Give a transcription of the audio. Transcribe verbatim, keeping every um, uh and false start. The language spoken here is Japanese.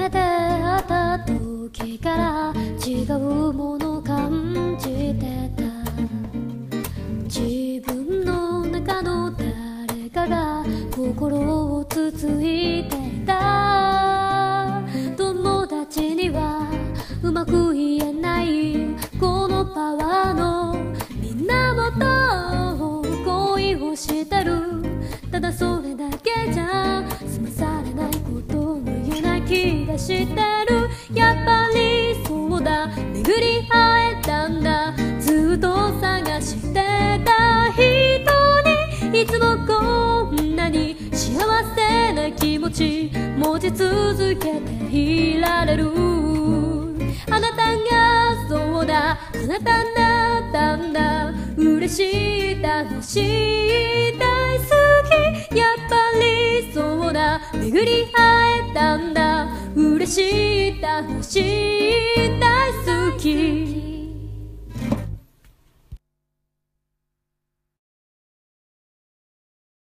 めて会った時から違うもの感じてた。自分の中の誰かが心をつついていた。友達にはうまく言えないこのパワーの源、恋をしてる。ただそれだけじゃ済まされないことのような気がしてる。やっぱりそうだ、巡り会えたんだ。ずっと探してた人にいつもこんなに幸せな気持ち持ち続けていられる。あなたがそうだ、あなただったんだ。嬉しい、楽しい、大好き。やっぱりそうだ、巡り会えたんだ。嬉しい、楽しい、大好き。